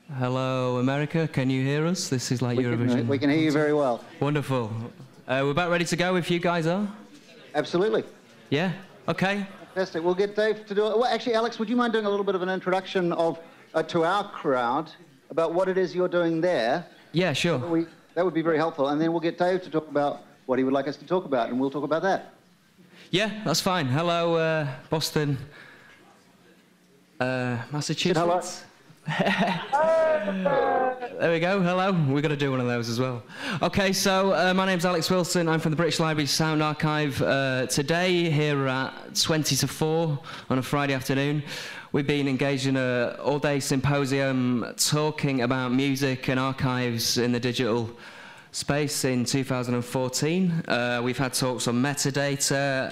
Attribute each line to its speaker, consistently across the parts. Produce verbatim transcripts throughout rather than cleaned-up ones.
Speaker 1: Hello, America. Can you hear us? This is like
Speaker 2: we
Speaker 1: Eurovision.
Speaker 2: Can, we can hear you very well.
Speaker 1: Wonderful. Uh, we're about ready to go if you guys are?
Speaker 2: Absolutely.
Speaker 1: Yeah? Okay.
Speaker 2: Fantastic. We'll get Dave to do it. Well, actually, Alex, would you mind doing a little bit of an introduction of uh, to our crowd about what it is you're doing there?
Speaker 1: Yeah, sure.
Speaker 2: We, that would be very helpful. And then we'll get Dave to talk about what he would like us to talk about, and we'll talk about that.
Speaker 1: Yeah, that's fine. Hello, uh, Boston, uh, Massachusetts. There we go, hello. We've got to do one of those as well. Okay, so uh, my name's Alex Wilson. I'm from the British Library Sound Archive. Uh, today, here at twenty to four on a Friday afternoon, we've been engaged in an all-day symposium talking about music and archives in the digital space in two thousand fourteen. Uh, we've had talks on metadata,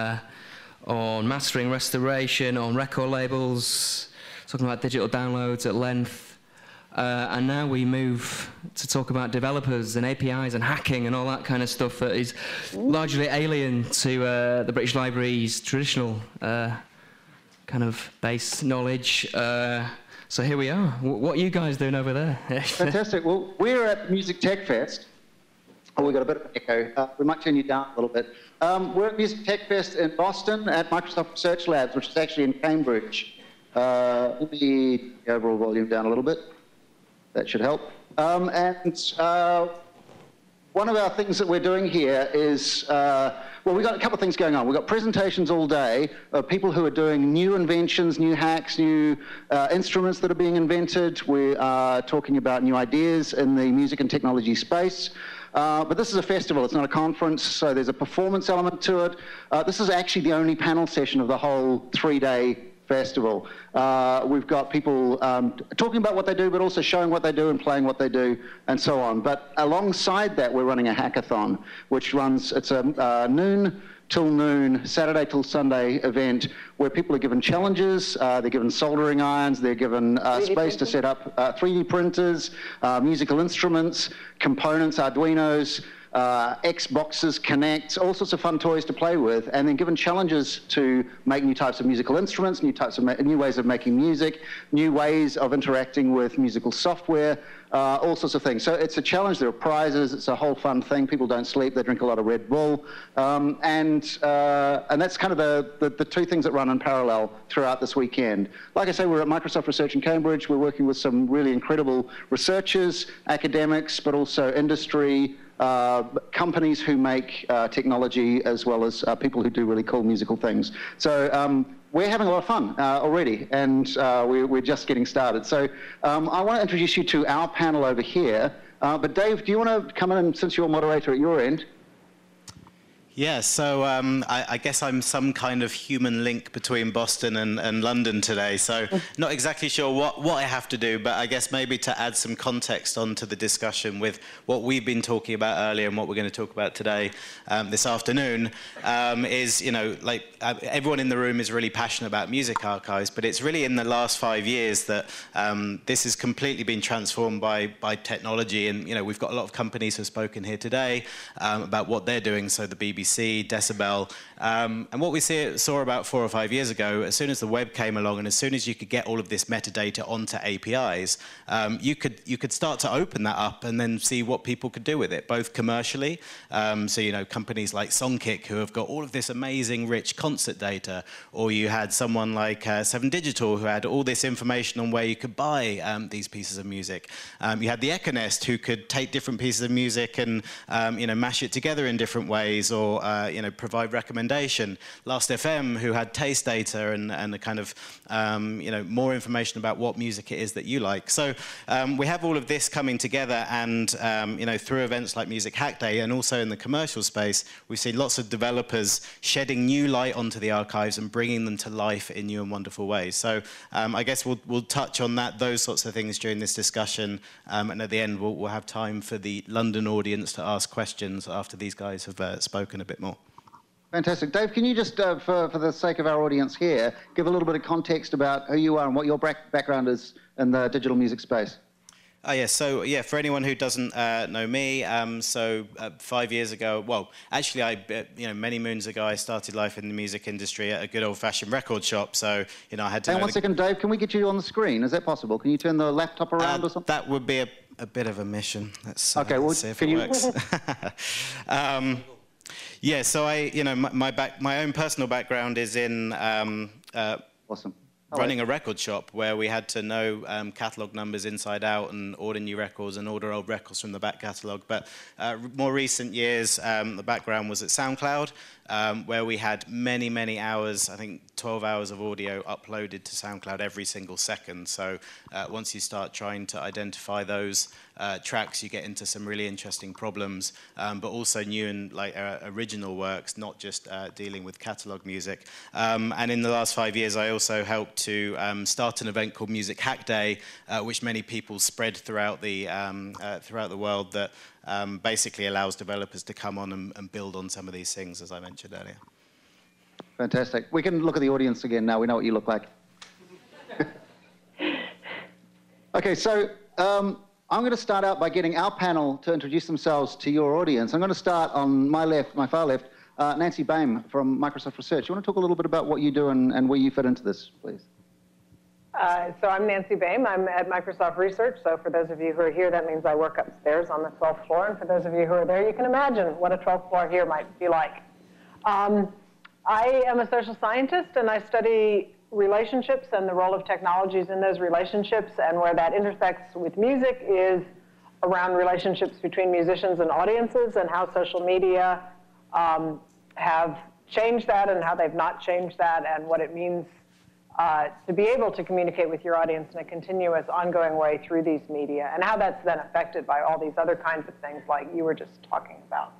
Speaker 1: uh, on mastering restoration, on record labels, talking about digital downloads at length. Uh, and now we move to talk about developers and A P Is and hacking and all that kind of stuff that is largely alien to uh, the British Library's traditional uh, kind of base knowledge. Uh, so here we are. W- what are you guys doing over there?
Speaker 2: Fantastic. Well, we're at Music Tech Fest. Oh, we've got a bit of an echo. Uh, we might turn you down a little bit. Um, we're at Music Tech Fest in Boston at Microsoft Research Labs, which is actually in Cambridge. Uh, let me get the overall volume down a little bit. That should help. Um, and uh, one of our things that we're doing here is, uh, well, we've got a couple of things going on. We've got presentations all day of people who are doing new inventions, new hacks, new uh, instruments that are being invented. We are talking about new ideas in the music and technology space. Uh, but this is a festival, it's not a conference, so there's a performance element to it. Uh, this is actually the only panel session of the whole three-day festival. Uh, we've got people um, talking about what they do, but also showing what they do and playing what they do, and so on. But alongside that, we're running a hackathon, which runs, it's a uh, noon till noon, Saturday till Sunday event, where people are given challenges, uh, they're given soldering irons, they're given uh, space to set up uh, three D printers, uh, musical instruments, components, Arduinos, Uh, Xboxes, Kinects, all sorts of fun toys to play with, and then given challenges to make new types of musical instruments, new types of ma- new ways of making music, new ways of interacting with musical software, uh, all sorts of things. So it's a challenge. There are prizes. It's a whole fun thing. People don't sleep. They drink a lot of Red Bull, um, and uh, and that's kind of the, the the two things that run in parallel throughout this weekend. Like I say, we're at Microsoft Research in Cambridge. We're working with some really incredible researchers, academics, but also industry. Uh, companies who make uh, technology, as well as uh, people who do really cool musical things. So um, we're having a lot of fun uh, already, and uh, we're, we're just getting started. So um, I want to introduce you to our panel over here. Uh, but Dave, do you want to come in, since you're moderator at your end?
Speaker 3: Yeah, so um, I, I guess I'm some kind of human link between Boston and, and London today, so not exactly sure what, what I have to do, but I guess maybe to add some context onto the discussion with what we've been talking about earlier and what we're going to talk about today, um, this afternoon, um, is, you know, like uh, everyone in the room is really passionate about music archives, but it's really in the last five years that um, this has completely been transformed by, by technology, and, you know, we've got a lot of companies who have spoken here today um, about what they're doing, so the B B C, Decibel, um, and what we see, saw about four or five years ago, as soon as the web came along and as soon as you could get all of this metadata onto A P Is, um, you could you could start to open that up and then see what people could do with it, both commercially, um, so, you know, companies like Songkick who have got all of this amazing rich concert data, or you had someone like uh, Seven Digital who had all this information on where you could buy um, these pieces of music. Um, you had the Econest who could take different pieces of music and um, you know, mash it together in different ways, or Uh, you know, provide recommendation. Last F M, who had taste data and, and a kind of, um, you know, more information about what music it is that you like. So um, we have all of this coming together, and, um, you know, through events like Music Hack Day, and also in the commercial space, we've seen lots of developers shedding new light onto the archives and bringing them to life in new and wonderful ways. So um, I guess we'll, we'll touch on that, those sorts of things during this discussion, um, and at the end we'll, we'll have time for the London audience to ask questions after these guys have uh, spoken a bit more.
Speaker 2: Fantastic. Dave, can you just, uh, for, for the sake of our audience here, give a little bit of context about who you are and what your background is in the digital music space?
Speaker 3: Oh, yeah. So, yeah, for anyone who doesn't uh, know me, um, so uh, five years ago, well, actually, I, uh, you know, many moons ago, I started life in the music industry at a good old-fashioned record shop. So, you know, I had to.
Speaker 2: Hang
Speaker 3: know
Speaker 2: on one second, Dave. Can we get you on the screen? Is that possible? Can you turn the laptop around
Speaker 3: uh,
Speaker 2: or something?
Speaker 3: That would be a, a bit of a mission. Let's, uh,
Speaker 2: okay, well,
Speaker 3: let's see if
Speaker 2: can
Speaker 3: it
Speaker 2: you...
Speaker 3: works. um, yeah, so I, you know, my, my, back, my own personal background is in um, uh,
Speaker 2: awesome.
Speaker 3: running a record shop where we had to know um, catalogue numbers inside out and order new records and order old records from the back catalogue. But uh, more recent years, um, the background was at SoundCloud, um, where we had many, many hours, I think twelve hours of audio uploaded to SoundCloud every single second. So uh, once you start trying to identify those uh, tracks, you get into some really interesting problems, um, but also new and like uh, original works, not just uh, dealing with catalogue music. Um, and in the last five years, I also helped to um, start an event called Music Hack Day, uh, which many people spread throughout the um, uh, throughout the world. That um, basically allows developers to come on and, and build on some of these things, as I mentioned earlier.
Speaker 2: Fantastic. We can look at the audience again now. We know what you look like. Okay, so um, I'm going to start out by getting our panel to introduce themselves to your audience. I'm going to start on my left, my far left, uh, Nancy Baim from Microsoft Research. You want to talk a little bit about what you do and, and where you fit into this, please?
Speaker 4: Uh, so I'm Nancy Baim. I'm at Microsoft Research. So for those of you who are here, that means I work upstairs on the twelfth floor. And for those of you who are there, you can imagine what a twelfth floor here might be like. Um, I am a social scientist, and I study relationships and the role of technologies in those relationships. And where that intersects with music is around relationships between musicians and audiences, and how social media um, have changed that and how they've not changed that, and what it means uh, to be able to communicate with your audience in a continuous, ongoing way through these media, and how that's then affected by all these other kinds of things like you were just talking about.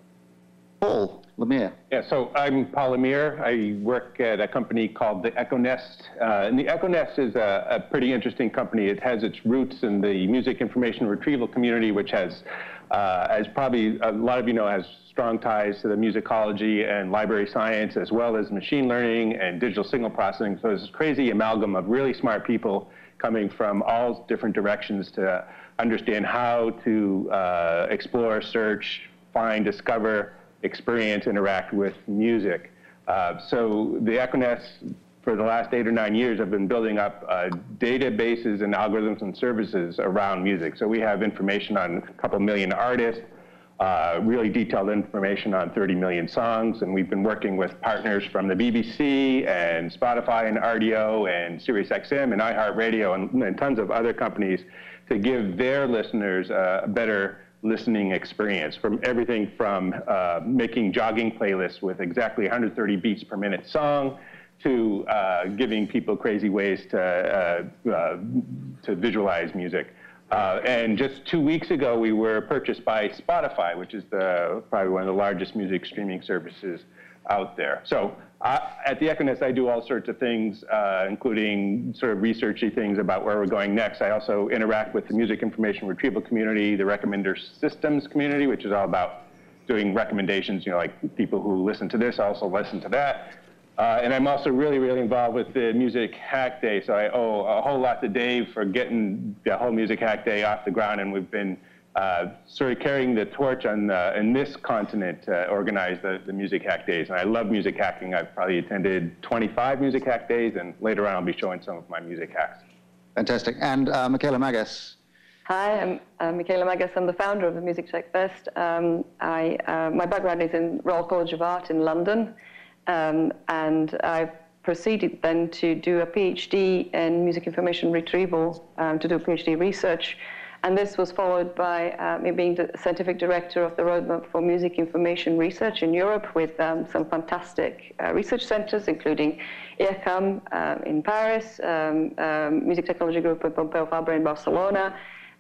Speaker 2: Paul Lemire.
Speaker 5: Yeah, so I'm Paul Lemire. I work at a company called the EchoNest. Uh, and the EchoNest is a, a pretty interesting company. It has its roots in the music information retrieval community, which has, uh, as probably a lot of you know, has strong ties to the musicology and library science, as well as machine learning and digital signal processing. So there's this crazy amalgam of really smart people coming from all different directions to understand how to uh, explore, search, find, discover, experience, interact with music. Uh, so the EchoNest, for the last eight or nine years, have been building up uh, databases and algorithms and services around music. So we have information on a couple million artists, uh, really detailed information on thirty million songs, and we've been working with partners from the B B C and Spotify and R D O and SiriusXM and iHeartRadio and, and tons of other companies to give their listeners uh, a better listening experience, from everything from uh, making jogging playlists with exactly one hundred thirty beats per minute song to uh, giving people crazy ways to, uh, uh, to visualize music. Uh, and just two weeks ago, we were purchased by Spotify, which is the, probably one of the largest music streaming services out there. So uh, at the EchoNest, I do all sorts of things, uh, including sort of researchy things about where we're going next. I also interact with the music information retrieval community, the recommender systems community, which is all about doing recommendations, you know, like people who listen to this also listen to that. Uh, and I'm also really, really involved with the Music Hack Day. So I owe a whole lot to Dave for getting the whole Music Hack Day off the ground. And we've been Uh, sort of carrying the torch on uh, in this continent to uh, organize the, the Music Hack Days. And I love music hacking. I've probably attended twenty-five Music Hack Days, and later on I'll be showing some of my music hacks.
Speaker 2: Fantastic. And uh, Michaela Magas.
Speaker 6: Hi, I'm uh, Michaela Magas. I'm the founder of the Music Tech Fest. Um, I, uh, my background is in Royal College of Art in London, um, and I've proceeded then to do a PhD in music information retrieval, um, to do PhD research. And this was followed by uh, me being the scientific director of the Roadmap for Music Information Research in Europe, with um, some fantastic uh, research centers, including I R C A M uh, in Paris, um, um, Music Technology Group at Pompeu Fabra in Barcelona,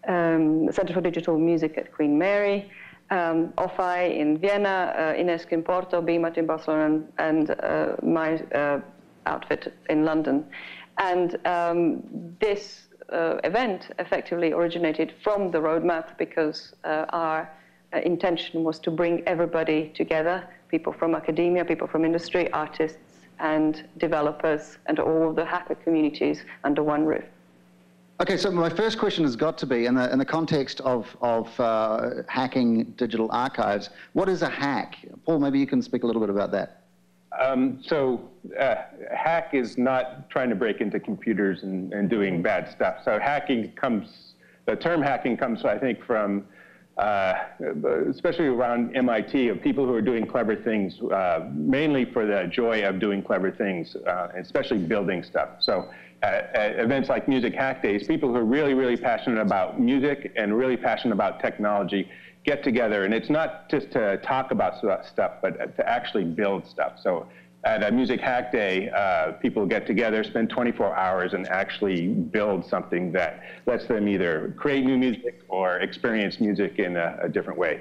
Speaker 6: um, Center for Digital Music at Queen Mary, um, O F I in Vienna, uh, INESC in Porto, B M A T in Barcelona, and uh, my uh, outfit in London. And um, this Uh, event effectively originated from the roadmap, because uh, our uh, intention was to bring everybody together, people from academia, people from industry, artists and developers, and all of the hacker communities under one roof.
Speaker 2: Okay, so my first question has got to be, in the, in the context of, of uh, hacking digital archives, what is a hack? Paul, maybe you can speak a little bit about that.
Speaker 5: Um, so uh, hack is not trying to break into computers and, and doing bad stuff. So hacking comes, the term hacking comes, I think, from uh, especially around M I T, of people who are doing clever things, uh, mainly for the joy of doing clever things, uh, especially building stuff. So at, at events like Music Hack Days, people who are really, really passionate about music and really passionate about technology get together, and it's not just to talk about stuff, but to actually build stuff. So at a Music Hack Day, uh, people get together, spend twenty-four hours, and actually build something that lets them either create new music or experience music in a, a different way.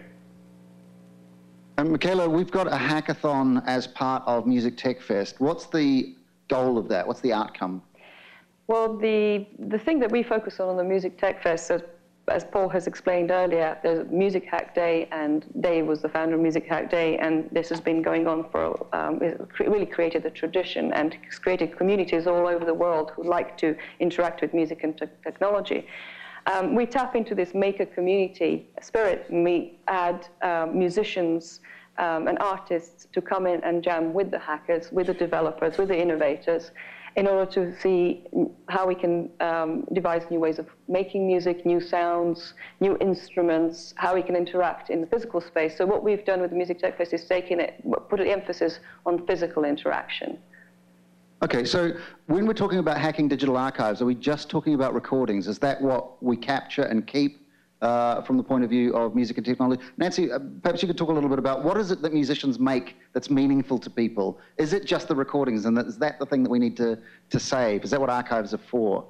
Speaker 2: And Michaela, we've got a hackathon as part of Music Tech Fest. What's the goal of that? What's the outcome?
Speaker 6: Well, the, the thing that we focus on on the Music Tech Fest, as, as Paul has explained earlier, there's Music Hack Day, and Dave was the founder of Music Hack Day, and this has been going on for, um, it really created a tradition and it's created communities all over the world who like to interact with music and te technology. Um, we tap into this maker community spirit, and we add um, musicians um, and artists to come in and jam with the hackers, with the developers, with the innovators, in order to see how we can um, devise new ways of making music, new sounds, new instruments, how we can interact in the physical space. So what we've done with the Music Tech Fest is taking it, put the emphasis on physical interaction.
Speaker 2: Okay, so when we're talking about hacking digital archives, are we just talking about recordings? Is that what we capture and keep uh, from the point of view of music and technology? Nancy, uh, perhaps you could talk a little bit about what is it that musicians make that's meaningful to people? Is it just the recordings, and that, is that the thing that we need to, to save? Is that what archives are for?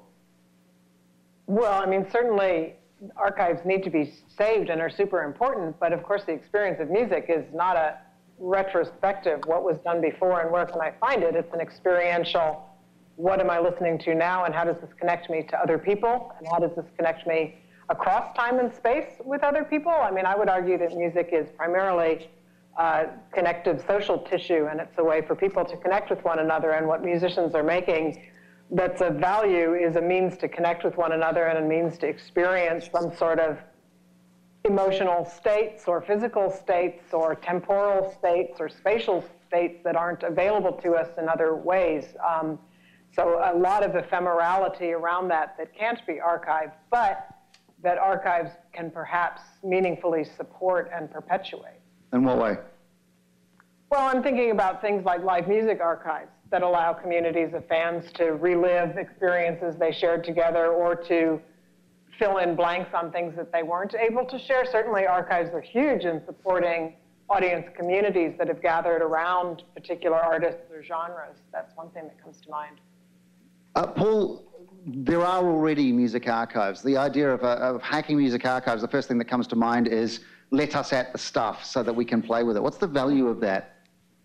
Speaker 4: Well, I mean, certainly archives need to be saved and are super important, but of course the experience of music is not a retrospective, what was done before and where can I find it? It's an experiential, what am I listening to now, and how does this connect me to other people, and how does this connect me across time and space with other people? I mean, I would argue that music is primarily uh, connective social tissue, and it's a way for people to connect with one another, and what musicians are making that's of value is a means to connect with one another and a means to experience some sort of emotional states or physical states or temporal states or spatial states that aren't available to us in other ways. Um, so a lot of ephemerality around that that can't be archived, but that archives can perhaps meaningfully support and perpetuate.
Speaker 2: In what way?
Speaker 4: Well, I'm thinking about things like live music archives that allow communities of fans to relive experiences they shared together or to fill in blanks on things that they weren't able to share. Certainly archives are huge in supporting audience communities that have gathered around particular artists or genres. That's one thing that comes to mind.
Speaker 2: Uh, Paul, there are already music archives. The idea of, uh, of hacking music archives, the first thing that comes to mind is let us at the stuff so that we can play with it. What's the value of that?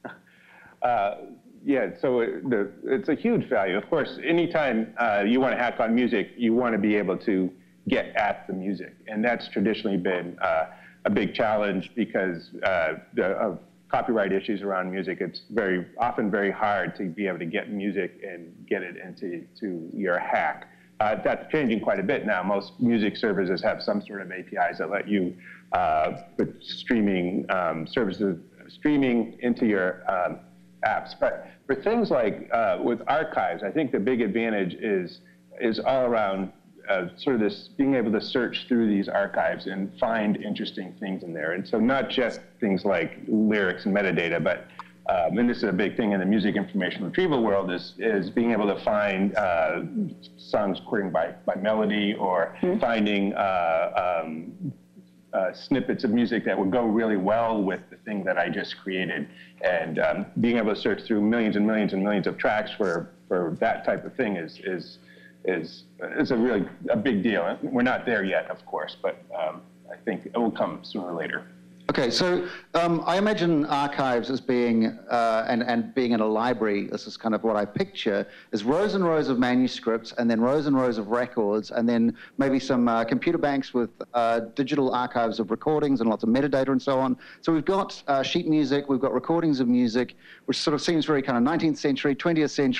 Speaker 5: Uh, yeah, so it, the, it's a huge value. Of course, anytime uh, you want to hack on music, you want to be able to get at the music. And that's traditionally been uh, a big challenge because uh, the, of copyright issues around music. It's very often very hard to be able to get music and get it into to your hack. Uh, that's changing quite a bit now. Most music services have some sort of A P Is that let you uh, put streaming um, services, streaming into your um, apps. But for things like uh, with archives, I think the big advantage is, is all around Uh, sort of this being able to search through these archives and find interesting things in there. And so not just things like lyrics and metadata, but, um, and this is a big thing in the music information retrieval world, is, is being able to find uh, songs according by, by melody or mm-hmm. finding uh, um, uh, snippets of music that would go really well with the thing that I just created. And um, being able to search through millions and millions and millions of tracks for, for that type of thing is, is is is a really a big deal. We're not there yet, of course, but um, I think it will come sooner or later.
Speaker 2: Okay, so um, I imagine archives as being, uh, and, and being in a library, this is kind of what I picture, is rows and rows of manuscripts, and then rows and rows of records, and then maybe some uh, computer banks with uh, digital archives of recordings and lots of metadata and so on. So we've got uh, sheet music, we've got recordings of music, which sort of seems very kind of nineteenth century, twentieth century.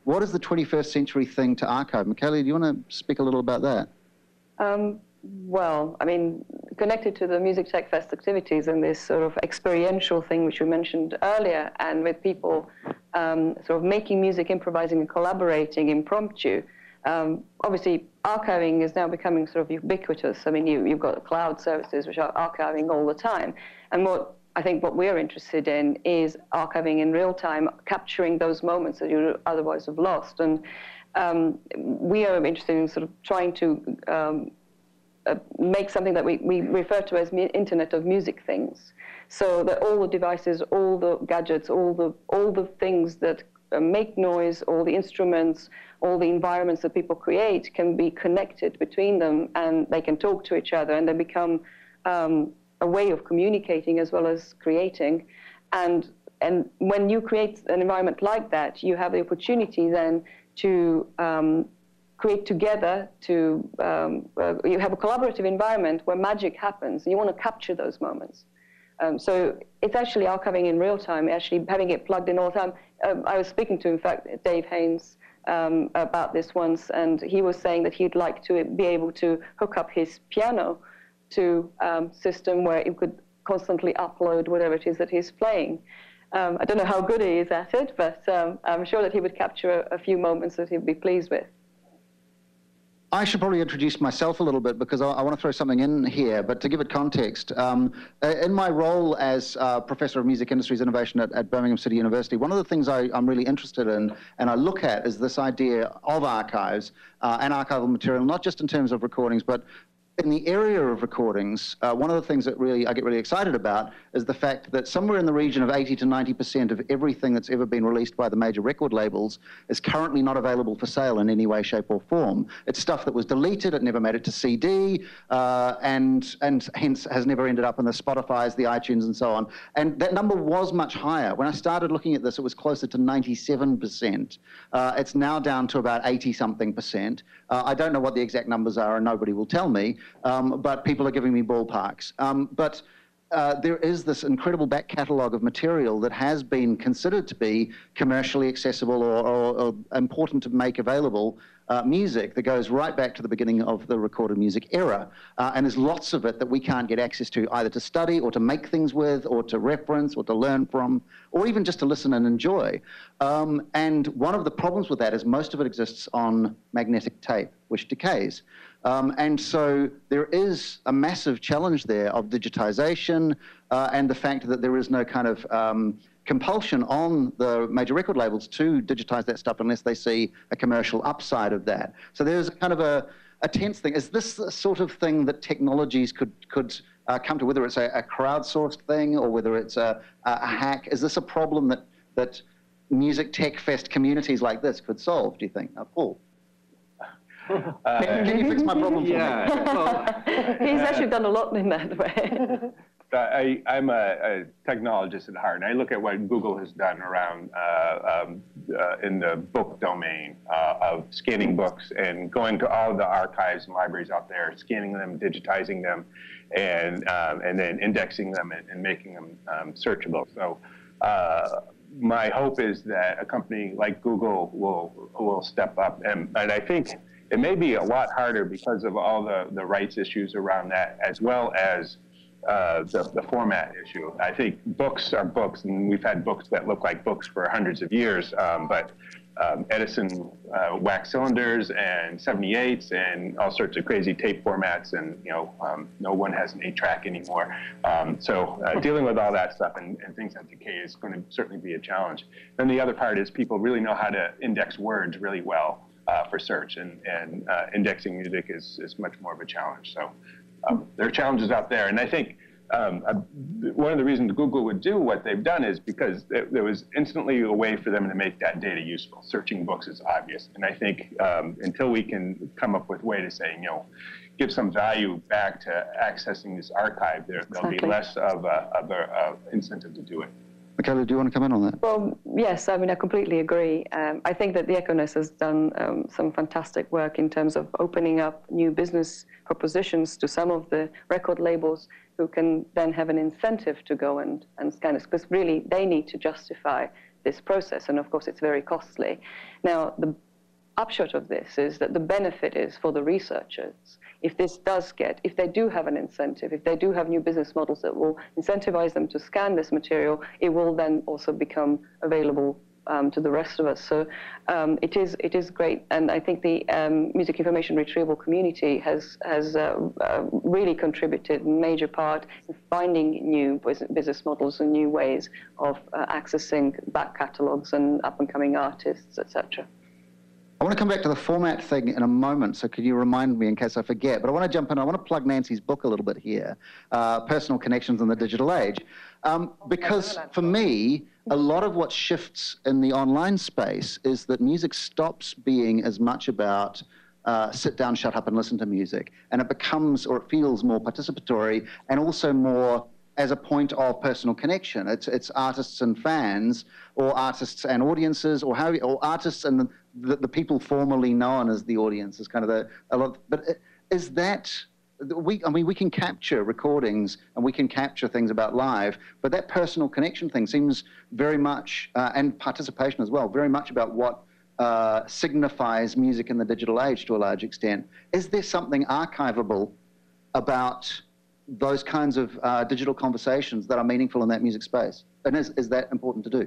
Speaker 2: what is the twenty-first century thing to archive? Michaela, do you want to speak a little about that?
Speaker 6: Um, well, I mean, connected to the Music Tech Fest activities and this sort of experiential thing which we mentioned earlier, and with people um, sort of making music, improvising and collaborating impromptu, um, obviously archiving is now becoming sort of ubiquitous. I mean, you, you've got cloud services which are archiving all the time. And what I think what we're interested in is archiving in real time, capturing those moments that you otherwise have lost. And um, we are interested in sort of trying to um, uh, make something that we, we refer to as Internet of Music Things. So that all the devices, all the gadgets, all the, all the things that uh, make noise, all the instruments, all the environments that people create can be connected between them, and they can talk to each other, and they become um, a way of communicating as well as creating. And, and when you create an environment like that, you have the opportunity then to um, create together, to, um, uh, you have a collaborative environment where magic happens, and you want to capture those moments. Um, so it's actually archiving in real time, actually having it plugged in all the time. Um, I was speaking to, in fact, Dave Haynes um, about this once, and he was saying that he'd like to be able to hook up his piano to um, system where you could constantly upload whatever it is that he's playing. Um, I don't know how good he is at it, but um, I'm sure that he would capture a, a few moments that he'd be pleased with.
Speaker 2: I should probably introduce myself a little bit because I, I want to throw something in here, but to give it context, um, in my role as uh, Professor of Music Industries Innovation at, at Birmingham City University, one of the things I, I'm really interested in and I look at is this idea of archives uh, and archival material, not just in terms of recordings, but in the area of recordings, uh, one of the things that really I get really excited about is the fact that somewhere in the region of eighty to ninety percent of everything that's ever been released by the major record labels is currently not available for sale in any way, shape, or form. It's stuff that was deleted, it never made it to C D, uh, and, and hence has never ended up in the Spotify's, the iTunes, and so on. And that number was much higher. When I started looking at this, it was closer to ninety-seven percent. Uh, it's now down to about eighty-something percent. Uh, I don't know what the exact numbers are, and nobody will tell me. Um, but people are giving me ballparks. Um, but uh, there is this incredible back catalogue of material that has been considered to be commercially accessible or, or, or important to make available uh, music that goes right back to the beginning of the recorded music era. Uh, and there's lots of it that we can't get access to either to study or to make things with or to reference or to learn from or even just to listen and enjoy. Um, and one of the problems with that is most of it exists on magnetic tape, which decays. Um, and so there is a massive challenge there of digitization uh, and the fact that there is no kind of um, compulsion on the major record labels to digitize that stuff unless they see a commercial upside of that. So there's kind of a, a tense thing. Is this the sort of thing that technologies could, could uh, come to, whether it's a, a crowdsourced thing or whether it's a, a hack? Is this a problem that, that Music Tech Fest communities like this could solve, do you think? Uh, Paul? Uh, Can you fix my problem for
Speaker 5: yeah.
Speaker 2: me?
Speaker 5: Well,
Speaker 6: He's actually done a lot in that way.
Speaker 5: I, I'm a, a technologist at heart, and I look at what Google has done around uh, um, uh, in the book domain uh, of scanning books and going to all the archives and libraries out there, scanning them, digitizing them, and um, and then indexing them and, and making them um, searchable. So uh, my hope is that a company like Google will will step up, and, and I think it may be a lot harder because of all the, the rights issues around that, as well as uh, the, the format issue. I think books are books, and we've had books that look like books for hundreds of years, um, but um, Edison uh, wax cylinders and seventy-eights and all sorts of crazy tape formats, and you know, um, no one has an eight track anymore. Um, so uh, dealing with all that stuff and, and things that decay is going to certainly be a challenge. And the other part is people really know how to index words really well uh, for search, and, and uh, indexing music is, is much more of a challenge. So um, there are challenges out there, and I think Um, uh, one of the reasons Google would do what they've done is because there, there was instantly a way for them to make that data useful. Searching books is obvious. And I think um, until we can come up with a way to say, you know, give some value back to accessing this archive, there, there'll
Speaker 6: Exactly.
Speaker 5: be less of a, of a, of incentive to do it.
Speaker 2: Michaela, do you want to come in on that?
Speaker 6: Well, yes, I mean, I completely agree. Um, I think that the EchoNest has done um, some fantastic work in terms of opening up new business propositions to some of the record labels who can then have an incentive to go and, and scan it, because really they need to justify this process, and of course it's very costly. Now, the upshot of this is that the benefit is for the researchers. If this does get, if they do have an incentive, if they do have new business models that will incentivize them to scan this material, it will then also become available um, to the rest of us. So um, it is it is great, and I think the um, music information retrieval community has has uh, uh, really contributed a major part in finding new business models and new ways of uh, accessing back catalogs and up and coming artists, et cetera.
Speaker 2: I want to come back to the format thing in a moment, so could you remind me in case I forget? But I want to jump in. I want to plug Nancy's book a little bit here, uh, Personal Connections in the Digital Age, um, because for me, a lot of what shifts in the online space is that music stops being as much about uh, sit down, shut up, and listen to music, and it becomes, or it feels more participatory, and also more as a point of personal connection. It's it's artists and fans, or artists and audiences, or how, or artists and the, the, the people formerly known as the audience is kind of the a lot. But is that we? I mean, we can capture recordings and we can capture things about live, but that personal connection thing seems very much uh, and participation as well, very much about what uh, signifies music in the digital age to a large extent. Is there something archivable about those kinds of uh, digital conversations that are meaningful in that music space? And is, is that important to do?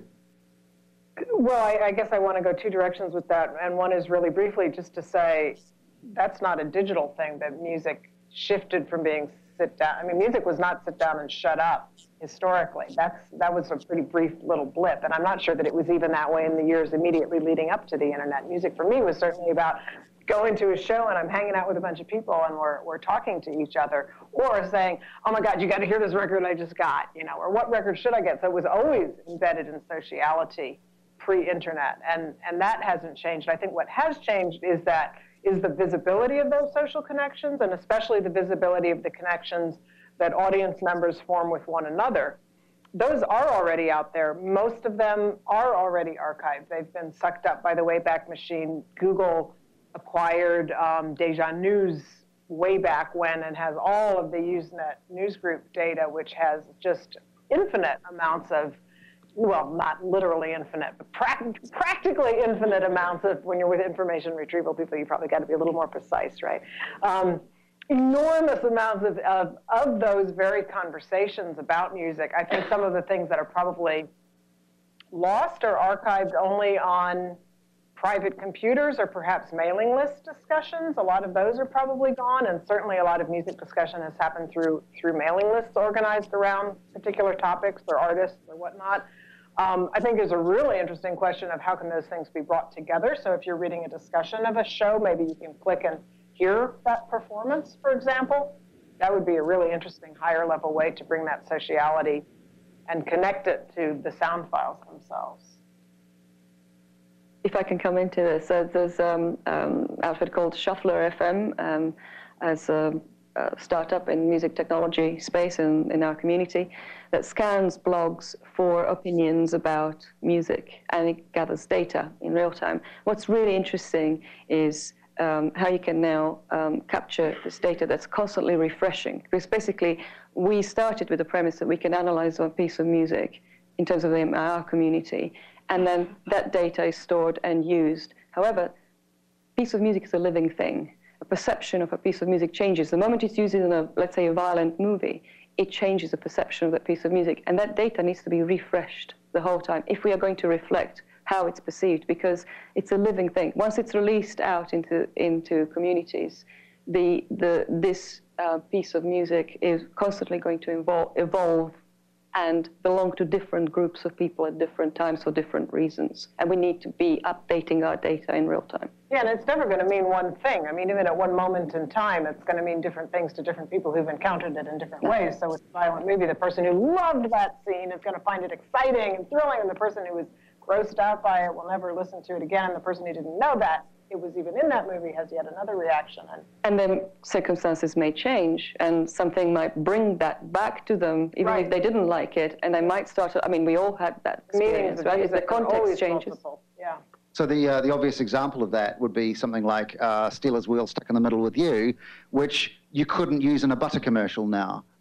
Speaker 4: Well, I, I guess I want to go two directions with that. And one is really briefly just to say that's not a digital thing, that music shifted from being sit down. I mean, music was not sit down and shut up historically. That's, that was a pretty brief little blip. And I'm not sure that it was even that way in the years immediately leading up to the internet. Music for me was certainly about going to a show and I'm hanging out with a bunch of people and we're, we're talking to each other, or saying, oh my God, you got to hear this record I just got, you know, or what record should I get? So it was always embedded in sociality pre-internet, and, and that hasn't changed. I think what has changed is that is the visibility of those social connections, and especially the visibility of the connections that audience members form with one another. Those are already out there. Most of them are already archived. They've been sucked up by the Wayback Machine. Google acquired um, Deja News way back when and has all of the Usenet Newsgroup data, which has just infinite amounts of, well, not literally infinite, but pra practically infinite amounts of, when you're with information retrieval people, you probably got to be a little more precise, right? Um, enormous amounts of, of, of those very conversations about music. I think some of the things that are probably lost or archived only on private computers or perhaps mailing list discussions. A lot of those are probably gone, and certainly a lot of music discussion has happened through through mailing lists organized around particular topics or artists or whatnot. Um, I think there's a really interesting question of how can those things be brought together. So if you're reading a discussion of a show, maybe you can click and hear that performance, for example. That would be a really interesting higher level way to bring that sociality and connect it to the sound files themselves.
Speaker 6: If I can come into this, uh, there's um, um, an outfit called Shuffler F M um, as a, a startup in music technology space in, in our community that scans blogs for opinions about music, and it gathers data in real time. What's really interesting is um, how you can now um, capture this data that's constantly refreshing. Because basically, we started with the premise that we can analyze a piece of music in terms of the, our community, and then that data is stored and used. However, a piece of music is a living thing. A perception of a piece of music changes. The moment it's used in a, let's say, a violent movie, it changes the perception of that piece of music. And that data needs to be refreshed the whole time if we are going to reflect how it's perceived, because it's a living thing. Once it's released out into, into communities, the, the, this uh, piece of music is constantly going to evolve, evolve and belong to different groups of people at different times for different reasons. And we need to be updating our data in real time.
Speaker 4: Yeah, and it's never going to mean one thing. I mean, even at one moment in time, it's going to mean different things to different people who've encountered it in different ways. So with a violent movie, the person who loved that scene is going to find it exciting and thrilling, and the person who was grossed out by it will never listen to it again, and the person who didn't know that it was even in that movie has yet another reaction. And,
Speaker 6: and then circumstances may change, and something might bring that back to them, even right. if they didn't like it, and they might start to, I mean, we all had that experience, right? If the context changes.
Speaker 4: Multiple. Yeah.
Speaker 2: So the, uh, the obvious example of that would be something like uh, Steelers Wheel Stuck in the Middle with You, which you couldn't use in a butter commercial now,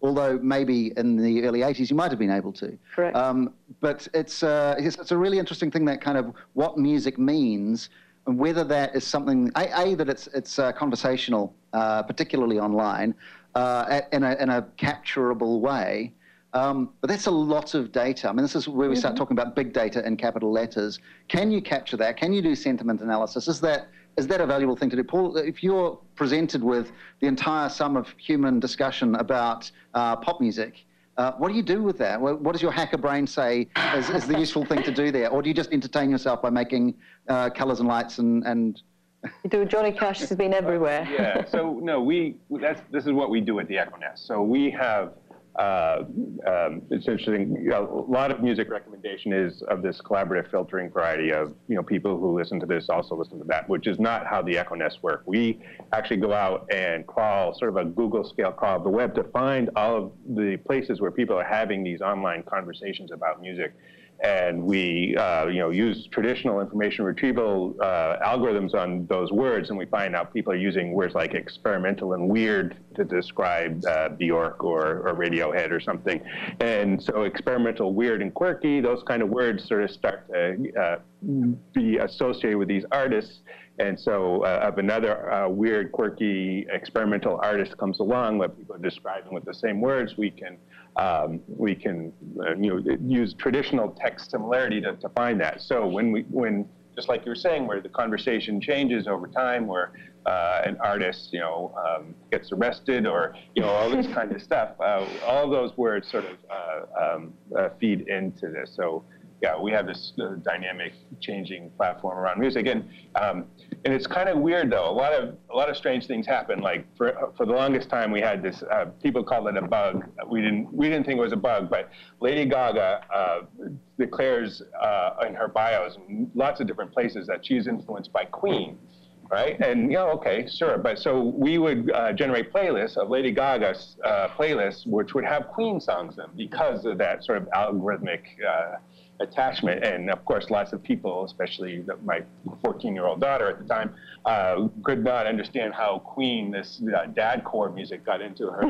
Speaker 2: although maybe in the early eighties you might have been able to.
Speaker 6: Correct.
Speaker 2: Um, but it's, uh, it's, it's a really interesting thing, that kind of what music means, and whether that is something, A, a that it's, it's uh, conversational, uh, particularly online, uh, at, in, a, in a capturable way. Um, but that's a lot of data. I mean, this is where we mm-hmm. start talking about big data in capital letters. Can you capture that? Can you do sentiment analysis? Is that is that a valuable thing to do? Paul, if you're presented with the entire sum of human discussion about uh, pop music, uh, what do you do with that? What does your hacker brain say is, is the useful thing to do there? Or do you just entertain yourself by making uh, colors and lights and... and
Speaker 6: You do Johnny Cash has been everywhere.
Speaker 5: Yeah, so no, we, that's, this is what we do at the EchoNest. So we have, uh, um, it's interesting, you know, a lot of music recommendation is of this collaborative filtering variety of, you know, people who listen to this also listen to that, which is not how the EchoNest work. We actually go out and crawl, sort of a Google scale crawl of the web to find all of the places where people are having these online conversations about music. And we, uh, you know, use traditional information retrieval uh, algorithms on those words, and we find out people are using words like experimental and weird to describe uh, Bjork or, or Radiohead or something. And so experimental, weird, and quirky, those kind of words sort of start to uh, be associated with these artists. And so uh, if another uh, weird, quirky, experimental artist comes along that people are describing with the same words, we can um, we can uh, you know, use traditional text similarity to, to find that. So when we when just like you were saying, where the conversation changes over time, where uh, an artist you know um, gets arrested, or you know all this kind of stuff, uh, all those words sort of uh, um, uh, feed into this. So. Yeah, we have this uh, dynamic, changing platform around music, and um, and it's kind of weird though. A lot of a lot of strange things happen. Like for for the longest time, we had this. Uh, people called it a bug. We didn't we didn't think it was a bug, but Lady Gaga uh, declares uh, in her bios, in lots of different places, that she's influenced by Queen. Right, and you know, okay, sure, but so we would uh, generate playlists of Lady Gaga's uh, playlists, which would have Queen songs in them because of that sort of algorithmic uh, attachment. And of course, lots of people, especially my fourteen-year-old daughter at the time, uh, could not understand how Queen, this uh, dadcore music, got into her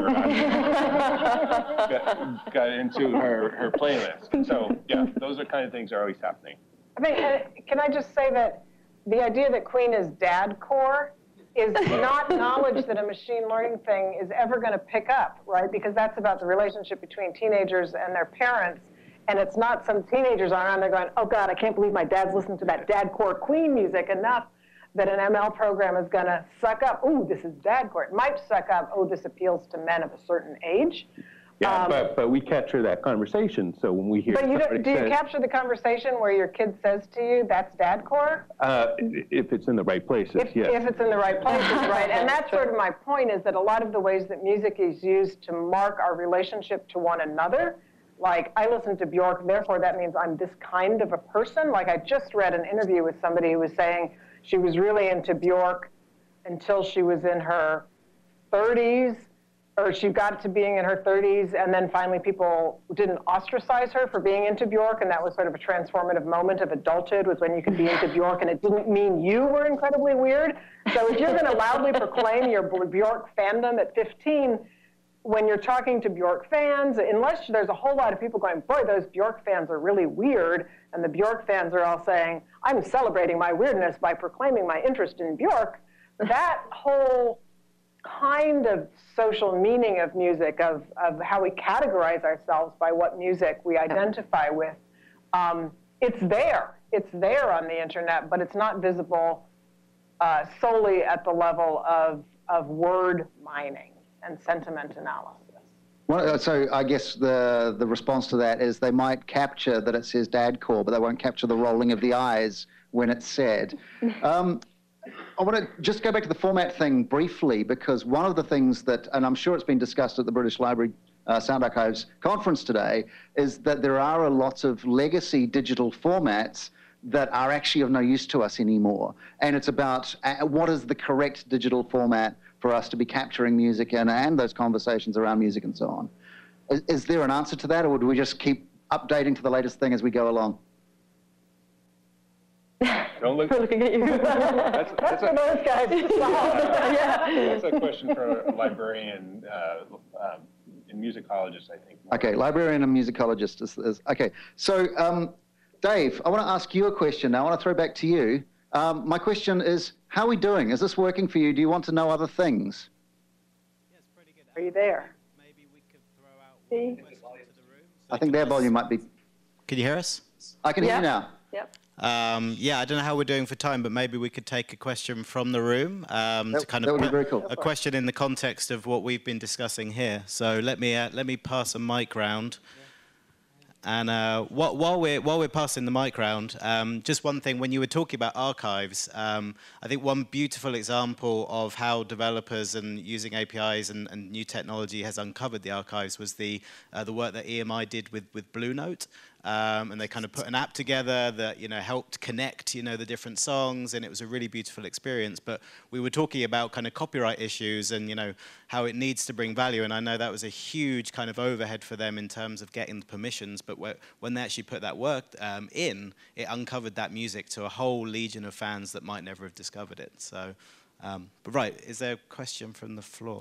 Speaker 5: uh, got, got into her her playlist. So yeah, those are kind of things that are always happening.
Speaker 4: I mean, uh, can I just say that the idea that Queen is dadcore is not knowledge that a machine learning thing is ever going to pick up, right? Because that's about the relationship between teenagers and their parents. And it's not some teenagers are around there going, oh God, I can't believe my dad's listening to that dadcore Queen music enough that an M L program is going to suck up, ooh, this is dadcore. It might suck up, oh, this appeals to men of a certain age.
Speaker 5: Yeah,
Speaker 4: um,
Speaker 5: but, but we capture that conversation. So when we hear
Speaker 4: But you don't, do you
Speaker 5: says,
Speaker 4: capture the conversation where your kid says to you, that's dadcore?
Speaker 5: Uh, if it's in the right places,
Speaker 4: If,
Speaker 5: yes.
Speaker 4: if it's in the right places, right? And that's sort of my point, is that a lot of the ways that music is used to mark our relationship to one another, like I listen to Bjork, therefore that means I'm this kind of a person. Like I just read an interview with somebody who was saying she was really into Bjork until she was in her thirties, or she got to being in her thirties, and then finally people didn't ostracize her for being into Bjork, and that was sort of a transformative moment of adulthood, was when you could be into Bjork, and it didn't mean you were incredibly weird. So if you're going to loudly proclaim your Bjork fandom at fifteen, when you're talking to Bjork fans, unless there's a whole lot of people going, boy, those Bjork fans are really weird, and the Bjork fans are all saying, I'm celebrating my weirdness by proclaiming my interest in Bjork, that whole kind of social meaning of music, of, of how we categorize ourselves by what music we identify with, um, it's there. It's there on the internet, but it's not visible uh, solely at the level of, of word mining and sentiment analysis.
Speaker 2: Well, so I guess the the response to that is they might capture that it says dadcore, but they won't capture the rolling of the eyes when it's said. Um, I want to just go back to the format thing briefly, because one of the things that, and I'm sure it's been discussed at the British Library uh, Sound Archives conference today, is that there are a lot of legacy digital formats that are actually of no use to us anymore. And it's about uh, what is the correct digital format for us to be capturing music in, and those conversations around music and so on. Is, is there an answer to that, or do we just keep updating to the latest thing as we go along?
Speaker 5: Don't look.
Speaker 6: We're looking at you.
Speaker 5: That's, that's, a,
Speaker 4: Those guys.
Speaker 6: Yeah.
Speaker 5: that's a question for a librarian uh, uh, and musicologist, I think.
Speaker 2: Okay, librarian and musicologist is, is okay. So, um, Dave, I want to ask you a question now. I want to throw back to you. Um, my question is, how are we doing? Is this working for you? Do you want to know other things?
Speaker 3: Yes, pretty good.
Speaker 4: Are you there?
Speaker 3: Maybe we could throw out
Speaker 4: See?
Speaker 3: questions to the room.
Speaker 2: I think their volume might be...
Speaker 3: Can you hear us?
Speaker 2: I can hear
Speaker 6: Yeah.
Speaker 2: you now.
Speaker 6: Yep.
Speaker 3: Um, yeah, I don't know how we're doing for time, but maybe we could take a question from the room um,
Speaker 2: That-
Speaker 3: to kind
Speaker 2: that
Speaker 3: of
Speaker 2: would be
Speaker 3: put
Speaker 2: very cool.
Speaker 3: a question in the context of what we've been discussing here. So let me uh, let me pass a mic round. And uh, wh- while we're while we're passing the mic round, um, just one thing: when you were talking about archives, um, I think one beautiful example of how developers and using A P Is and, and new technology has uncovered the archives was the uh, the work that E M I did with with Blue Note. Um, and they kind of put an app together that, you know, helped connect, you know, the different songs, and it was a really beautiful experience. But we were talking about kind of copyright issues and, you know, how it needs to bring value. And I know that was a huge kind of overhead for them in terms of getting the permissions. But wh- when they actually put that work um, in, it uncovered that music to a whole legion of fans that might never have discovered it. So, um, but right, is there a question from the floor?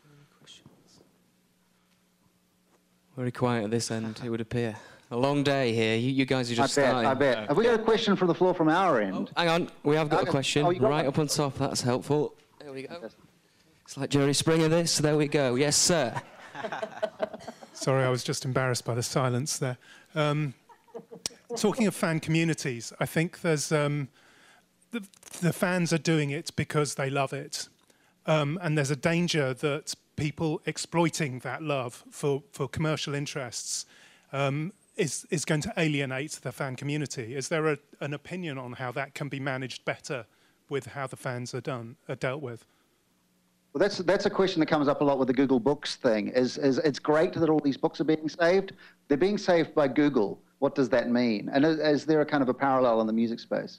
Speaker 1: Very quiet at this end, it would appear. A long day here. You, you guys are just
Speaker 2: I bet,
Speaker 1: starting.
Speaker 2: I bet. Have we got a question from the floor from our end?
Speaker 1: Hang on, we have got
Speaker 2: Okay.
Speaker 1: a question
Speaker 2: Oh, you got
Speaker 1: right
Speaker 2: one?
Speaker 1: up on top. That's helpful. There we go. It's like Jerry Springer. This. There we go. Yes, sir.
Speaker 7: Sorry, I was just embarrassed by the silence there. Um, talking of fan communities, I think there's um, the, the fans are doing it because they love it, um, and there's a danger that people exploiting that love for, for commercial interests um, is is going to alienate the fan community. Is there a, an opinion on how that can be managed better with how the fans are done are dealt with?
Speaker 2: Well, that's that's a question that comes up a lot with the Google Books thing. Is is it's great that all these books are being saved. They're being saved by Google. What does that mean? And is, is there a kind of a parallel in the music space?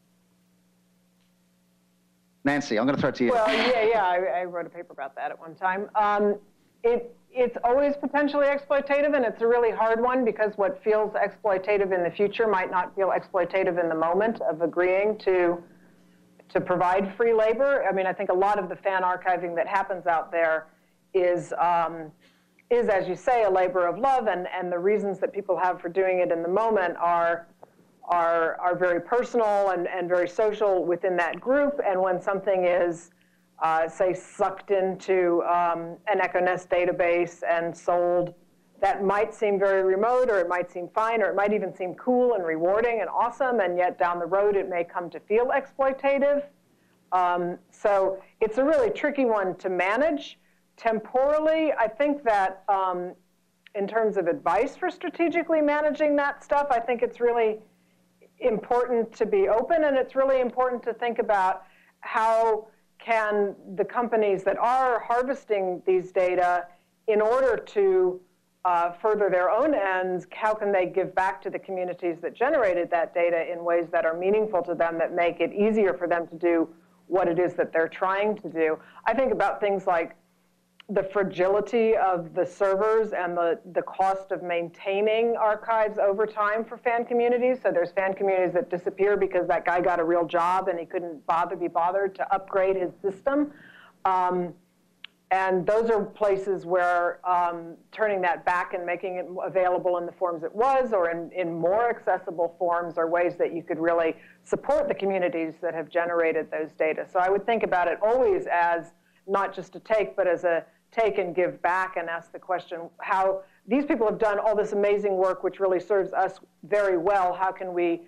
Speaker 2: Nancy, I'm going to throw it to you.
Speaker 4: Well, yeah, yeah, I, I wrote a paper about that at one time. Um, it, it's always potentially exploitative, and it's a really hard one because what feels exploitative in the future might not feel exploitative in the moment of agreeing to to provide free labor. I mean, I think a lot of the fan archiving that happens out there is, um, is as you say, a labor of love, and, and the reasons that people have for doing it in the moment are are are very personal and, and very social within that group. And when something is, uh, say, sucked into um, an EchoNest database and sold, that might seem very remote, or it might seem fine, or it might even seem cool and rewarding and awesome, and yet down the road it may come to feel exploitative. Um, so it's a really tricky one to manage. Temporally, I think that um, in terms of advice for strategically managing that stuff, I think it's really important to be open, and it's really important to think about how can the companies that are harvesting these data, in order to uh, further their own ends, how can they give back to the communities that generated that data in ways that are meaningful to them, that make it easier for them to do what it is that they're trying to do. I think about things like the fragility of the servers and the, the cost of maintaining archives over time for fan communities. So there's fan communities that disappear because that guy got a real job and he couldn't bother be bothered to upgrade his system. Um, and those are places where um, turning that back and making it available in the forms it was, or in, in more accessible forms, are ways that you could really support the communities that have generated those data. So I would think about it always as not just a take, but as a take and give back, and ask the question, how these people have done all this amazing work which really serves us very well. How can we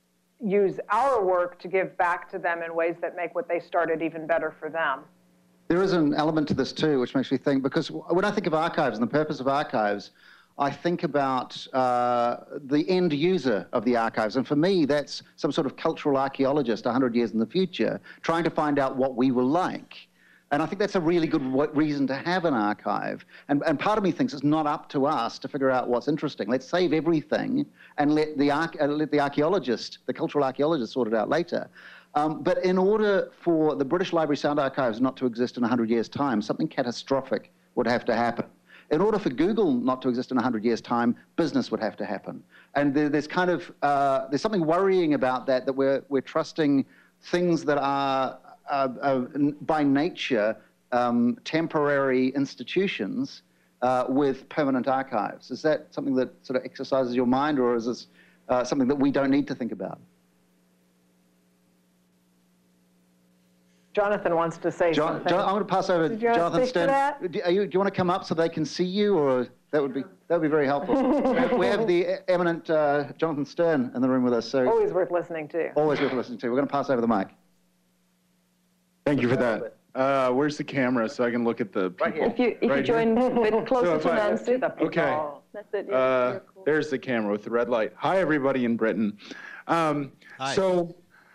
Speaker 4: use our work to give back to them in ways that make what they started even better for them?
Speaker 2: There is an element to this too, which makes me think, because when I think of archives and the purpose of archives, I think about uh, the end user of the archives. And for me, that's some sort of cultural archaeologist one hundred years in the future, trying to find out what we will like. And I think that's a really good reason to have an archive. And, and part of me thinks it's not up to us to figure out what's interesting. Let's save everything and let the, arch uh, let the archaeologist, the cultural archaeologist, sort it out later. Um, but in order for the British Library Sound Archives not to exist in one hundred years' time, something catastrophic would have to happen. In order for Google not to exist in one hundred years' time, business would have to happen. And there, there's kind of, uh, there's something worrying about that, that we're, we're trusting things that are, uh, uh, by nature, um, temporary institutions uh, with permanent archives? Is that something that sort of exercises your mind, or is this uh, something that we don't need to think about?
Speaker 4: Jonathan wants to say
Speaker 2: John,
Speaker 4: something.
Speaker 2: John, I'm going to pass over to
Speaker 4: Did you want to
Speaker 2: Jonathan
Speaker 4: speak to
Speaker 2: Stern.
Speaker 4: that?
Speaker 2: Do, are you, do you want to come up so they can see you, or that would be that would be very helpful. We have the eminent uh, Jonathan Stern in the room with us, so
Speaker 4: Always worth listening to.
Speaker 2: always worth listening to. We're going to pass over the mic.
Speaker 8: Thank you for that. Uh, where's the camera so I can look at the people?
Speaker 2: Right here.
Speaker 6: If you, if
Speaker 8: Right
Speaker 6: you join a bit closer
Speaker 8: So if
Speaker 6: to
Speaker 8: I-
Speaker 6: Nancy.
Speaker 8: Okay.
Speaker 6: That's it. Yeah,
Speaker 8: Uh,
Speaker 6: you're cool.
Speaker 8: there's the camera with the red light. Hi, everybody in Britain. Um,
Speaker 3: Hi.
Speaker 8: So,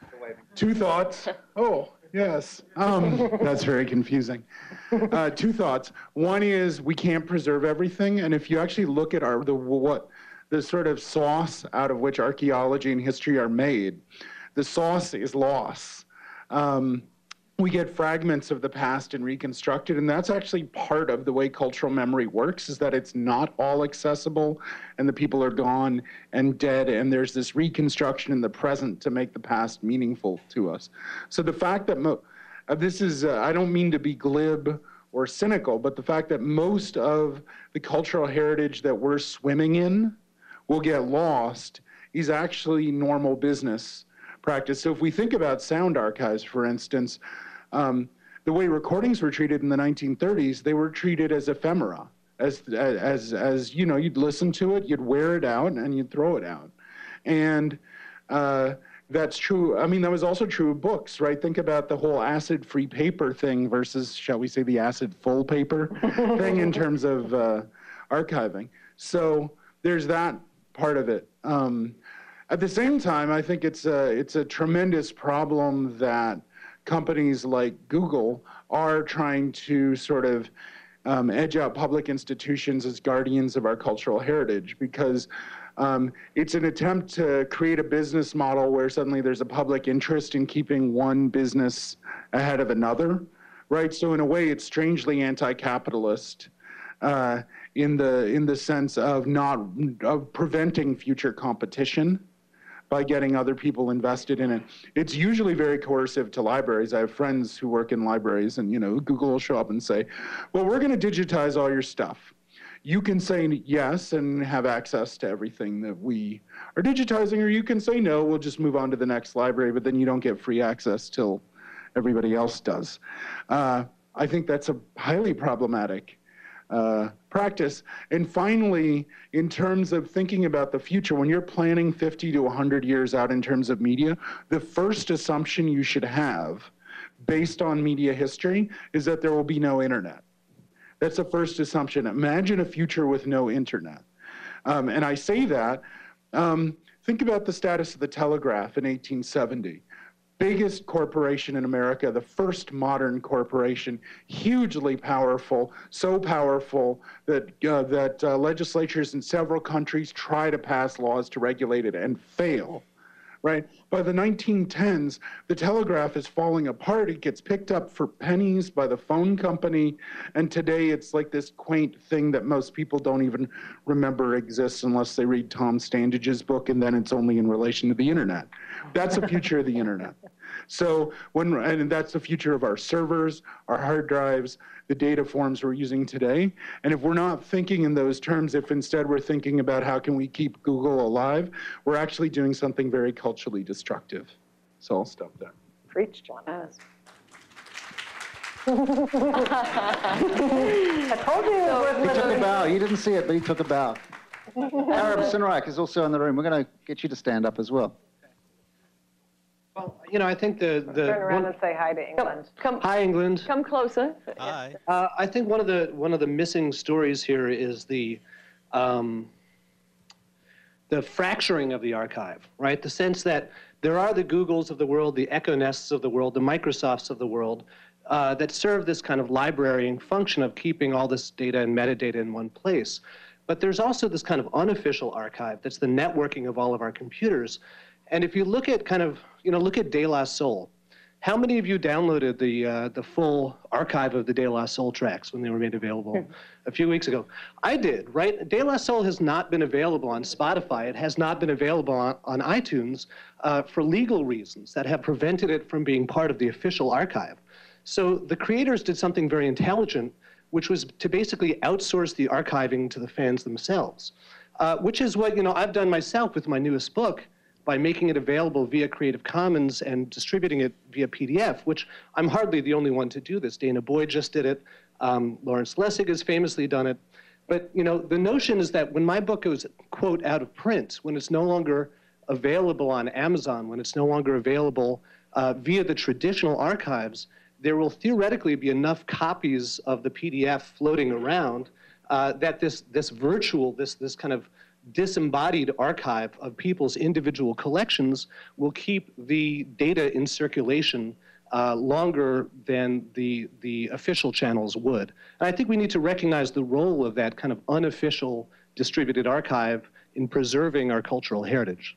Speaker 8: two thoughts. Oh, yes. Um, that's very confusing. Uh, two thoughts. One is we can't preserve everything, and if you actually look at our the what the sort of sauce out of which archaeology and history are made, the sauce is loss. Um, we get fragments of the past and reconstructed, and that's actually part of the way cultural memory works, is that it's not all accessible, and the people are gone and dead, and there's this reconstruction in the present to make the past meaningful to us. So the fact that mo- uh, this is, uh, I don't mean to be glib or cynical, but the fact that most of the cultural heritage that we're swimming in will get lost is actually normal business practice. So if we think about sound archives, for instance, um, the way recordings were treated in the nineteen thirties, they were treated as ephemera, as, as, as, you know, you'd listen to it, you'd wear it out, and you'd throw it out. And uh, that's true. I mean, that was also true of books, right? Think about the whole acid-free paper thing versus, shall we say, the acid-full paper thing in terms of uh, archiving. So there's that part of it. Um, at the same time, I think it's a, it's a tremendous problem that companies like Google are trying to sort of um, edge out public institutions as guardians of our cultural heritage, because um, it's an attempt to create a business model where suddenly there's a public interest in keeping one business ahead of another, right? So in a way, it's strangely anti-capitalist uh, in the in the sense of not of preventing future competition by getting other people invested in it. It's usually very coercive to libraries. I have friends who work in libraries, and you know, Google will show up and say, well, we're gonna digitize all your stuff. You can say yes and have access to everything that we are digitizing, or you can say no, we'll just move on to the next library, but then you don't get free access till everybody else does. Uh, I think that's a highly problematic Uh, practice. And finally, in terms of thinking about the future, when you're planning fifty to one hundred years out in terms of media, the first assumption you should have based on media history is that there will be no internet. That's the first assumption. Imagine a future with no internet. Um, and I say that, um, think about the status of the telegraph in eighteen seventy. Biggest corporation in America, the first modern corporation, hugely powerful, so powerful that, uh, that uh, legislatures in several countries try to pass laws to regulate it and fail, right? By the nineteen tens, the telegraph is falling apart. It gets picked up for pennies by the phone company, and today it's like this quaint thing that most people don't even remember exists unless they read Tom Standage's book, and then it's only in relation to the internet. That's the future of the internet. So when, and that's the future of our servers, our hard drives, the data forms we're using today. And if we're not thinking in those terms, if instead we're thinking about how can we keep Google alive, we're actually doing something very culturally destructive. So I'll stop there.
Speaker 4: Preach, John.
Speaker 6: Yes.
Speaker 4: I told you it was worth
Speaker 2: He took a
Speaker 4: living.
Speaker 2: bow. You didn't see it, but he took a bow. Arab Sinrak is also in the room. We're going to get you to stand up as well.
Speaker 9: Well, you know, I think the the
Speaker 4: Turn around
Speaker 9: one,
Speaker 4: and say hi to
Speaker 6: Come,
Speaker 4: England.
Speaker 6: come,
Speaker 9: hi England.
Speaker 6: come closer.
Speaker 3: Hi.
Speaker 9: Uh, I think one of the one of the missing stories here is the um, the fracturing of the archive, right? The sense that there are the Googles of the world, the Econests of the world, the Microsofts of the world uh, that serve this kind of librarying function of keeping all this data and metadata in one place. But there's also this kind of unofficial archive that's the networking of all of our computers. And if you look at kind of, you know, look at De La Soul. How many of you downloaded the uh, the full archive of the De La Soul tracks when they were made available a few weeks ago? I did, right? De La Soul has not been available on Spotify. It has not been available on, on iTunes uh, for legal reasons that have prevented it from being part of the official archive. So the creators did something very intelligent which was to basically outsource the archiving to the fans themselves, uh, which is what, you know, I've done myself with my newest book by making it available via Creative Commons and distributing it via P D F, which I'm hardly the only one to do this. Dana Boyd just did it. Um, Lawrence Lessig has famously done it. But, you know, the notion is that when my book goes, quote, out of print, when it's no longer available on Amazon, when it's no longer available uh, via the traditional archives, there will theoretically be enough copies of the P D F floating around uh, that this, this virtual, this, this kind of disembodied archive of people's individual collections will keep the data in circulation uh, longer than the, the official channels would. And I think we need to recognize the role of that kind of unofficial distributed archive in preserving our cultural heritage.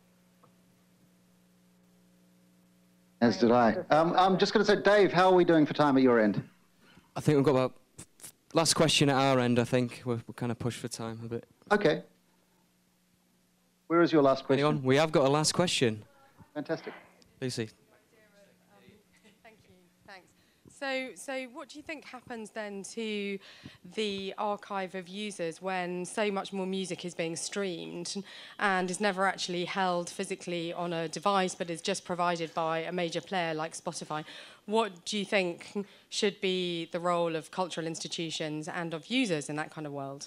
Speaker 2: As did I. Um, I'm just going to say, Dave, how are we doing for time at your end?
Speaker 1: I think we've got about last question at our end. I think we're, we're kind of pushed for time a bit.
Speaker 2: Okay. Where is your last question?
Speaker 1: Anyone? We have got a last question.
Speaker 2: Fantastic.
Speaker 1: Lucy.
Speaker 10: Thank you. Thanks. So, so what do you think happens then to the archive of users when so much more music is being streamed and is never actually held physically on a device but is just provided by a major player like Spotify? What do you think should be the role of cultural institutions and of users in that kind of world?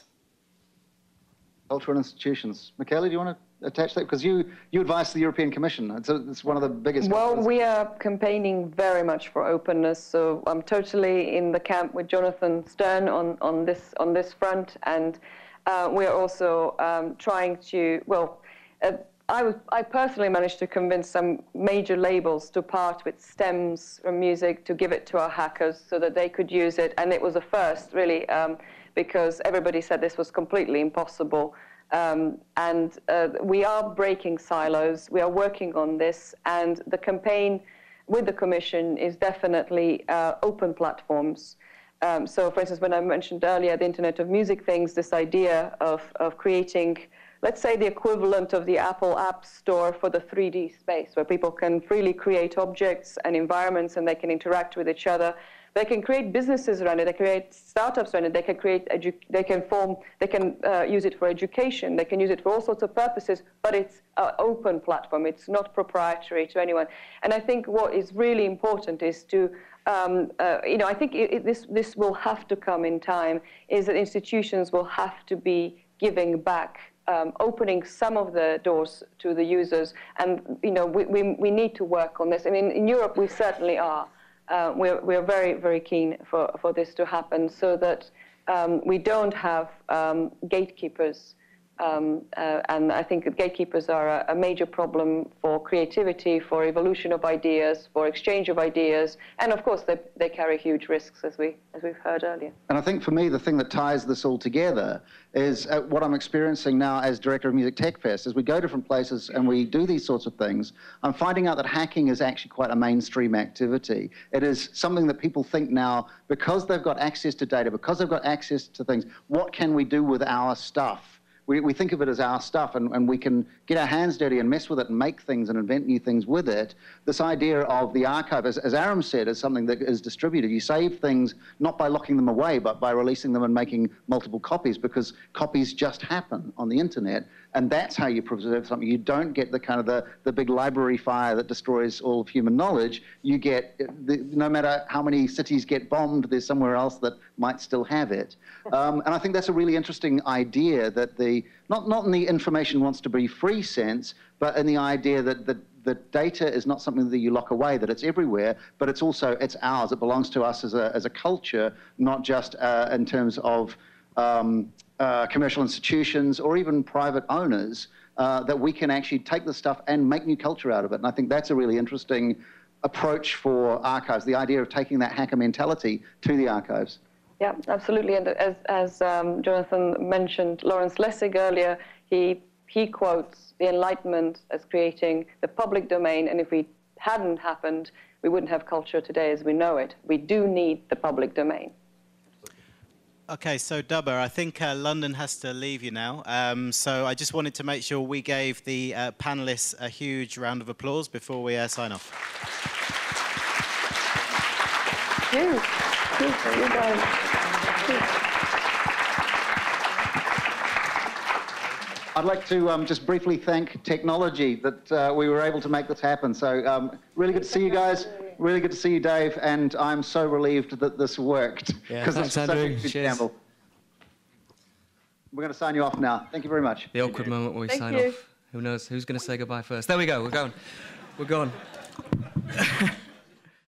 Speaker 2: Cultural institutions. Michaela, do you want to attach that? Because you, you advise the European Commission. It's, a, it's one of the biggest...
Speaker 6: Well, we are campaigning very much for openness, so I'm totally in the camp with Jonathan Stern on, on, this, on this front, and uh, we are also um, trying to, well, uh, I, was, I personally managed to convince some major labels to part with stems from music to give it to our hackers so that they could use it, and it was a first, really, um, because everybody said this was completely impossible. Um, and uh, we are breaking silos. We are working on this. And the campaign with the Commission is definitely uh, open platforms. Um, so, for instance, when I mentioned earlier the Internet of Music Things, this idea of, of creating, let's say, the equivalent of the Apple App Store for the three D space, where people can freely create objects and environments and they can interact with each other. They can create businesses around it. They create startups around it. They can create. Edu they can form. They can uh, use it for education. They can use it for all sorts of purposes. But it's an open platform. It's not proprietary to anyone. And I think what is really important is to, um, uh, you know, I think it, it, this this will have to come in time. Is that institutions will have to be giving back, um, opening some of the doors to the users. And you know, we we we need to work on this. I mean, in Europe, we certainly are. Uh, we're, we're very, very keen for, for this to happen so that um, we don't have um, gatekeepers. Um, uh, and I think that gatekeepers are a, a major problem for creativity, for evolution of ideas, for exchange of ideas. And of course, they, they carry huge risks, as, we, as we've heard earlier.
Speaker 2: And I think for me, the thing that ties this all together is uh, what I'm experiencing now as director of Music Tech Fest. As we go different places and we do these sorts of things, I'm finding out that hacking is actually quite a mainstream activity. It is something that people think now, because they've got access to data, because they've got access to things, what can we do with our stuff? We, we think of it as our stuff, and, and we can get our hands dirty and mess with it and make things and invent new things with it. This idea of the archive, as, as Aram said, is something that is distributed. You save things not by locking them away, but by releasing them and making multiple copies, because copies just happen on the internet. And that's how you preserve something. You don't get the kind of the, the big library fire that destroys all of human knowledge. You get, the, no matter how many cities get bombed, there's somewhere else that might still have it. Um, and I think that's a really interesting idea, that the, not, not in the information wants to be free sense, but in the idea that the, the data is not something that you lock away, that it's everywhere, but it's also, it's ours. It belongs to us as a, as a culture, not just uh, in terms of um, Uh, commercial institutions or even private owners, uh, that we can actually take this stuff and make new culture out of it. And I think that's a really interesting approach for archives, the idea of taking that hacker mentality to the archives.
Speaker 6: Yeah, absolutely. And as, as um, Jonathan mentioned, Lawrence Lessig earlier, he, he quotes the Enlightenment as creating the public domain, and if we hadn't happened, we wouldn't have culture today as we know it. We do need the public domain.
Speaker 3: Okay, so Dubber, I think uh, London has to leave you now. Um, so I just wanted to make sure we gave the uh, panelists a huge round of applause before we uh, sign off.
Speaker 6: Thank you. Thank you guys.
Speaker 2: I'd like to um, just briefly thank technology that uh, we were able to make this happen. So um, really good to see you guys. Really good to see you, Dave. And I'm so relieved that this worked.
Speaker 1: Yeah,
Speaker 2: because
Speaker 1: thanks,
Speaker 2: it's such
Speaker 1: Andrew.
Speaker 2: a good
Speaker 1: Cheers.
Speaker 2: gamble. We're going to sign you off now. Thank you very much.
Speaker 1: The awkward moment where we
Speaker 6: Thank
Speaker 1: sign
Speaker 6: you.
Speaker 1: off. Who knows? Who's going to say goodbye first? There we go. We're going. We're gone.